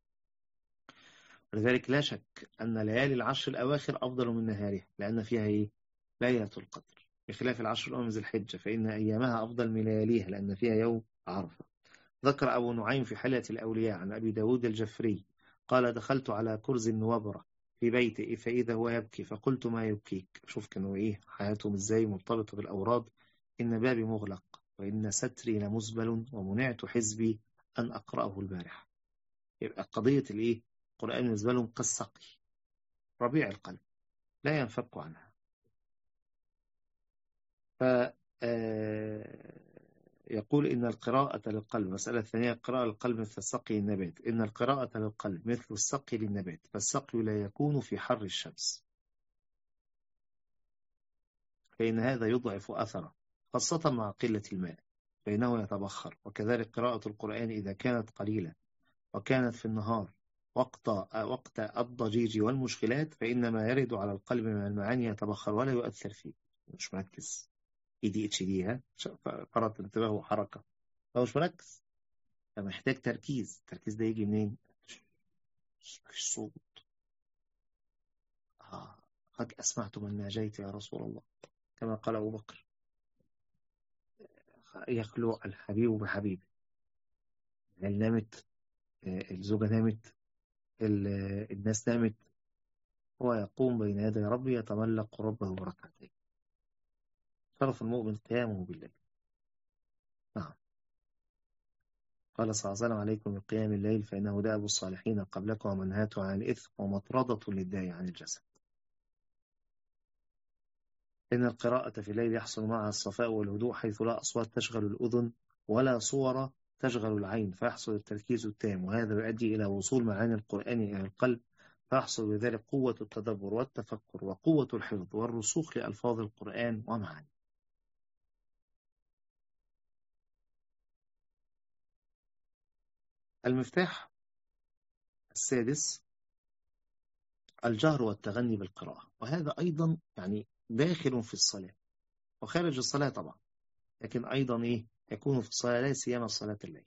ولذلك لا شك أن ليالي العشر الأواخر أفضل من نهارها، لأن فيها إيه؟ ليلة القدر، بخلاف العشر الأول من ذي الحجة فإن أيامها أفضل من لياليها، لأن فيها يوم عرفة. ذكر أبو نعيم في حلية الأولياء عن أبي داود الجفري قال: دخلت على كرز النوبرة في بيته فإذا هو يبكي، فقلت: ما يبكيك؟ شوف كانوا إيه حياتهم إزاي مرتبطة بالأوراد. إن بابي مغلق، وإن ستري لمزبل، ومنعت حزبي أن أقرأه البارحة. يبقى قضية الإيه؟ القرآن بالنسبة لهم كالسقي، ربيع القلب، لا ينفك عنها. ف يقول: إن القراءة للقلب. مسألة ثانية: قراءة للقلب مثل السقي للنبات. إن القراءة للقلب مثل السقي للنبات، فالسقي لا يكون في حر الشمس، فإن هذا يضعف أثره، خاصة مع قلة الماء، فإنه يتبخر. وكذلك قراءة القرآن إذا كانت قليلة وكانت في النهار وقت وقت الضجيج والمشكلات، فإن ما يرد على القلب من المعاني يتبخر ولا يؤثر فيه. مش مركز، اي دي اتش دي، ها فرط انتباه وحركة، هو مش مركز، فمحتاج تركيز. التركيز ده يجي منين؟ مفيش صوت. آه. قد أسمعت من ناجيت يا رسول الله، كما قال أبو بكر: يخلو الحبيب بحبيبه. العيال نامت، الزوجة نامت، الناس نامت، هو يقوم بين يدي ربي يتملق ربه بركعتين. شرف المؤمن قيامه بالله. نعم. قال صلى الله عليه وسلم: عليكم بقيام الليل فإنه دأب الصالحين قبلكم ومنهاة عن الإثم ومطردة للداء عن الجسد. إن القراءة في الليل يحصل معها الصفاء والهدوء، حيث لا أصوات تشغل الأذن ولا صور تشغل العين، فيحصل التركيز التام، وهذا يؤدي إلى وصول معاني القرآن إلى القلب، فيحصل بذلك قوة التدبر والتفكر وقوة الحفظ والرسوخ لألفاظ القرآن ومعاني. المفتاح السادس: الجهر والتغني بالقراءة، وهذا أيضا يعني داخل في الصلاة وخارج الصلاة طبعا، لكن أيضا إيه يكون في الصلاة، لا سيما صلاة الليل،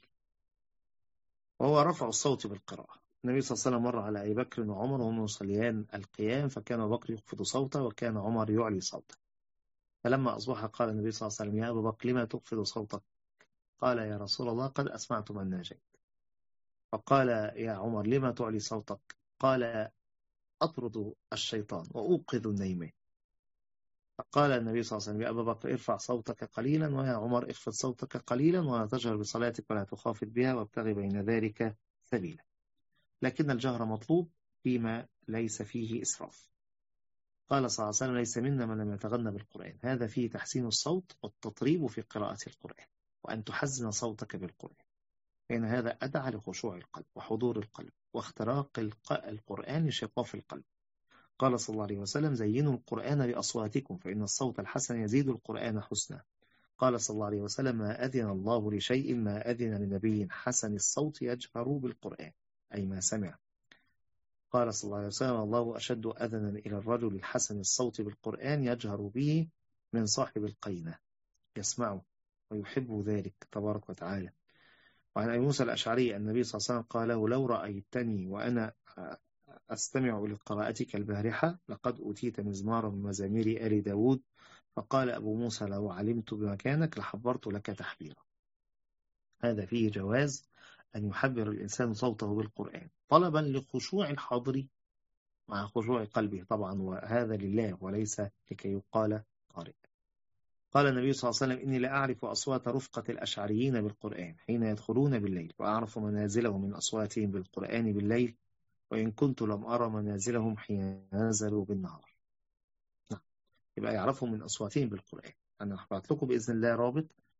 وهو رفع الصوت بالقراءة. النبي صلى الله عليه وسلم مر على أبي بكر وعمر وهم يصليان القيام، فكان أبو بكر يخفض صوته وكان عمر يعلي صوته. فلما أصبح قال النبي صلى الله عليه وسلم: يا أبا بكر لما تخفض صوتك؟ قال: يا رسول الله قد أسمعت من ناجيت. فقال: يا عمر لما تعلي صوتك؟ قال: أطرد الشيطان وأوقظ النيمان. فقال النبي صلى الله عليه وسلم: يا أبا بكر ارفع صوتك قليلا، ويا عمر اخفض صوتك قليلا، ولا تجهر بصلاتك ولا تخافت بها، وابتغي بين ذلك سبيلا. لكن الجهر مطلوب فيما ليس فيه إسراف. قال صلى الله عليه وسلم: ليس منا من لم يتغنى بالقرآن. هذا فيه تحسين الصوت والتطريب في قراءة القرآن، وأن تحزن صوتك بالقرآن، فإن هذا أدعى لخشوع القلب وحضور القلب واختراق القرآن لشقاف القلب. قال صلى الله عليه وسلم: زينوا القرآن بأصواتكم فإن الصوت الحسن يزيد القرآن حسنا. قال صلى الله عليه وسلم: ما أذن الله لشيء ما أذن لنبي حسن الصوت يجهر بالقرآن، أي ما سمع. قال صلى الله عليه وسلم: الله أشد أذنا إلى الرجل الحسن الصوت بالقرآن يجهر به من صاحب القينة يسمعه ويحب ذلك تبارك وتعالى. وعن أبي موسى الأشعري النبي صلى الله عليه وسلم قال له: لو رأيتني وأنا أستمع لقراءتك البارحة لقد أوتيت مزمارا من مزامير آل داود. فقال أبو موسى: لو علمت بمكانك لحبرت لك تحبيرا. هذا فيه جواز أن يحبر الإنسان صوته بالقرآن طلبا لخشوع الحاضر مع خشوع قلبه طبعا، وهذا لله وليس لكي يقال قارئ. قال النبي صلى الله عليه وسلم: إني لأعرف أصوات رفقة الأشعريين بالقرآن حين يدخلون بالليل، وأعرف منازلهم من أصواتهم بالقرآن بالليل، وإن كنت لم أرى منازلهم حين نزلوا بالنهار. نعم. يبقى يعرفهم من أصواتهم بالقرآن. أنا هبعت لكم بإذن الله رابط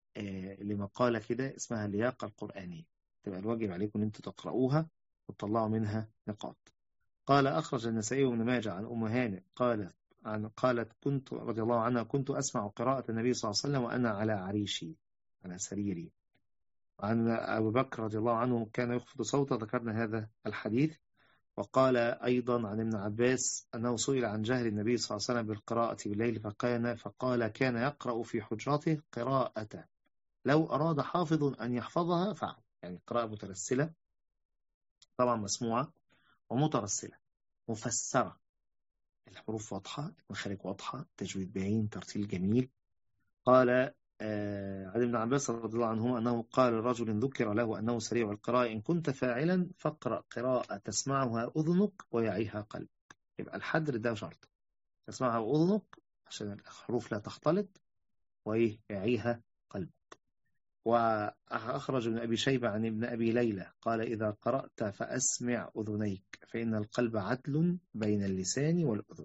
آه لمقالة كده اسمها اللياقة القرآنية، تبقى الواجب عليكم أن أنتوا تقرؤوها وتطلعوا منها نقاط. قال أخرج النسائي وابن ماجه عن أم هانئ قالت عن قالت كنت رضي الله عنها كنت أسمع قراءة النبي صلى الله عليه وسلم وأنا على عريشي على سريري. عن أبو بكر رضي الله عنه كان يخفض صوته، ذكرنا هذا الحديث. وقال أيضا عن ابن عباس أنه سئل عن جهل النبي صلى الله عليه وسلم بالقراءة بالليل فكان فقال كان يقرأ في حجراته قراءة لو أراد حافظ أن يحفظها فعل، يعني قراءة مترسلة طبعا مسموعة ومترسلة مفسرة، الحروف واضحة، المخارج واضحة، تجويد باين، ترتيل جميل. قال آه عن ابن عباس رضي الله عنهما أنه قال رجل ذكر له أنه سريع القراءة إن كنت فاعلا فاقرأ قراءة تسمعها أذنك ويعيها قلبك. يبقى الحدر ده شرط، تسمعها أذنك عشان الحروف لا تختلط، ويعيها قلبك. وأخرج ابن أبي شيبة عن ابن أبي ليلى قال إذا قرأت فأسمع أذنيك فإن القلب عدل بين اللسان والأذن.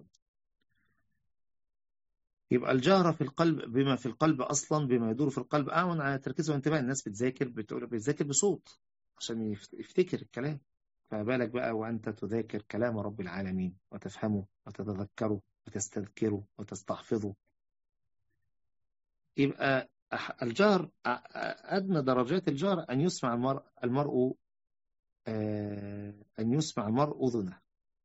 يبقى الجهر في القلب بما في القلب أصلا، بما يدور في القلب أعون على تركيز وانتباه. الناس بتذاكر بتقول بتذاكر بصوت عشان يفتكر الكلام، فبالك بقى وأنت تذاكر كلام رب العالمين وتفهمه وتتذكره وتستذكره وتستحفظه. يبقى الجهر أدنى درجات الجهر أن يسمع المرء المرء أن يسمع المرء أذنه،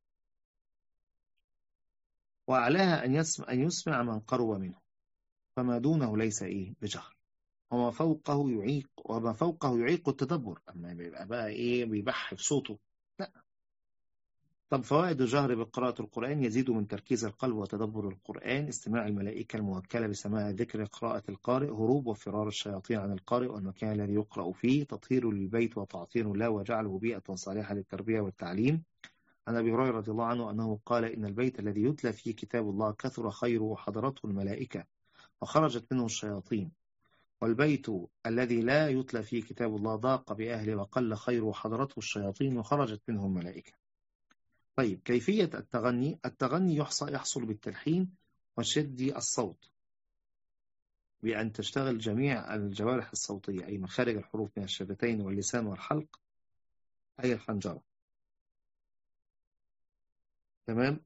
وأعلاها أن يسمع أن يسمع من قرب منه، فما دونه ليس إيه بجهر، وما فوقه يعيق وما فوقه يعيق التدبر. أما بيبقى بقى إيه بيبح في صوته لا. طب فوائد الجهر بقراءة القرآن: يزيد من تركيز القلب وتدبر القرآن، استماع الملائكة الموكلة بسماع ذكر قراءة القارئ، هروب وفرار الشياطين عن القارئ والمكان الذي يقرأ فيه، تطهير للبيت وتعطير له وجعله بيئة صالحة للتربية والتعليم. عن أبي هريرة رضي الله عنه أنه قال إن البيت الذي يتلى فيه كتاب الله كثر خيره وحضرته الملائكة وخرجت منه الشياطين، والبيت الذي لا يتلى فيه كتاب الله ضاق بأهله وقل خيره وحضرته الشياطين وخرجت منه الملائكة. طيب كيفية التغني؟ التغني يحصل, يحصل بالتلحين وشد الصوت، بأن تشتغل جميع الجوارح الصوتية أي مخارج الحروف من الشفتين واللسان والحلق أي الحنجرة. تمام.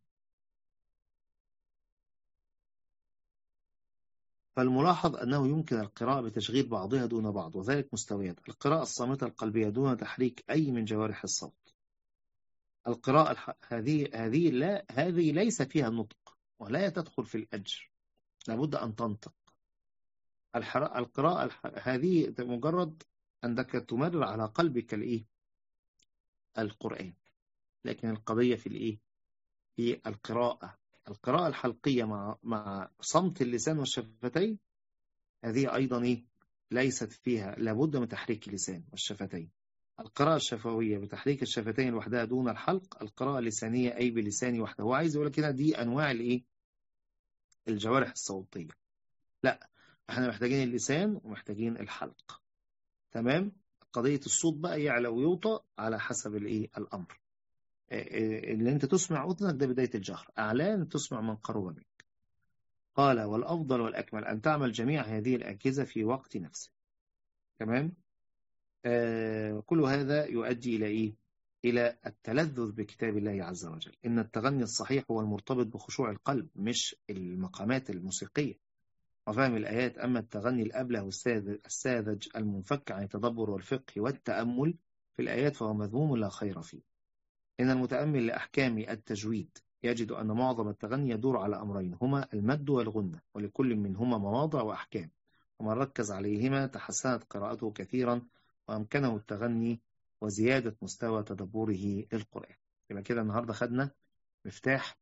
فالملاحظ أنه يمكن القراءة بتشغيل بعضها دون بعض، وذلك مستويات: القراءة الصامتة القلبية دون تحريك أي من جوارح الصوت. القراءة الح... هذه هذه لا هذه ليس فيها النطق ولا تدخل في الأجر، لابد أن تنطق. الحر... القراءة الح... هذه مجرد أنك تمرر على قلبك الإيه؟ القرآن، لكن القضية في الإيه؟ في القراءة. القراءة الحلقية مع مع صمت اللسان والشفتين هذه أيضا إيه؟ ليست فيها، لابد من تحريك اللسان والشفتين. القراءة الشفوية بتحريك الشفتين لوحدها دون الحلق، القراءة اللسانية أي بلساني وحده. هو عايز يقول كده دي أنواع الإيه؟ الجوارح الصوتية. لا، احنا محتاجين اللسان ومحتاجين الحلق. تمام. قضية الصوت بقى يعلى ويوطى على حسب الإيه؟ الأمر. اللي أنت تسمع أذنك ده بداية الجهر، أعلى أن تسمع من قرب منك. قال والأفضل والأكمل أن تعمل جميع هذه الأجهزة في وقت نفسه. تمام. آه كل هذا يؤدي إلى إيه؟ إلى التلذذ بكتاب الله عز وجل. إن التغني الصحيح هو المرتبط بخشوع القلب مش المقامات الموسيقية وفهم الآيات. أما التغني الأبله الساذج المنفك عن التدبر والفقه والتأمل في الآيات فهو مذموم لا خير فيه. إن المتأمل لأحكام التجويد يجد أن معظم التغني يدور على أمرين هما المد والغنة، ولكل منهما مواضع وأحكام، ومن ركز عليهما تحسنت قراءته كثيرا وأمكنه التغني وزيادة مستوى تدبره للقرآن. يبقى كده النهاردة خدنا مفتاح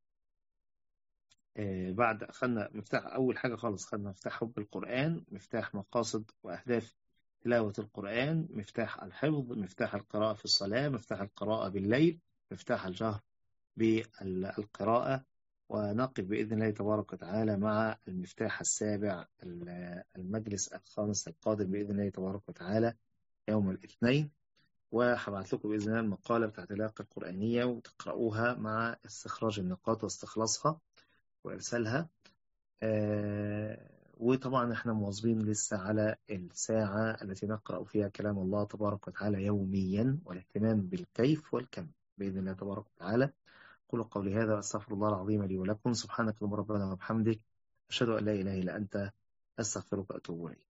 آه بعد خدنا مفتاح أول حاجة خالص، خدنا مفتاح حب القرآن، مفتاح مقاصد وأهداف تلاوة القرآن، مفتاح الحفظ، مفتاح القراءة في الصلاة، مفتاح القراءة بالليل، مفتاح الجهر بالقراءة. ونقف بإذن الله تبارك وتعالى مع المفتاح السابع المجلس الخامس القادم بإذن الله تبارك وتعالى يوم الاثنين. وهبعت لكم بإذن الله المقالة بتاعت العلاقة القرآنية وتقرأوها مع استخراج النقاط واستخلاصها وإرسالها. وطبعا احنا مواظبين لسه على الساعة التي نقرأ فيها كلام الله تبارك وتعالى يوميا، والاهتمام بالكيف والكم بإذن الله تبارك وتعالى. قولوا قولي هذا وأستغفر الله العظيم لي ولكم. سبحانك اللهم ربنا وبحمدك، أشهد أن لا إله إلا أنت، أستغفرك وأتوب إليك.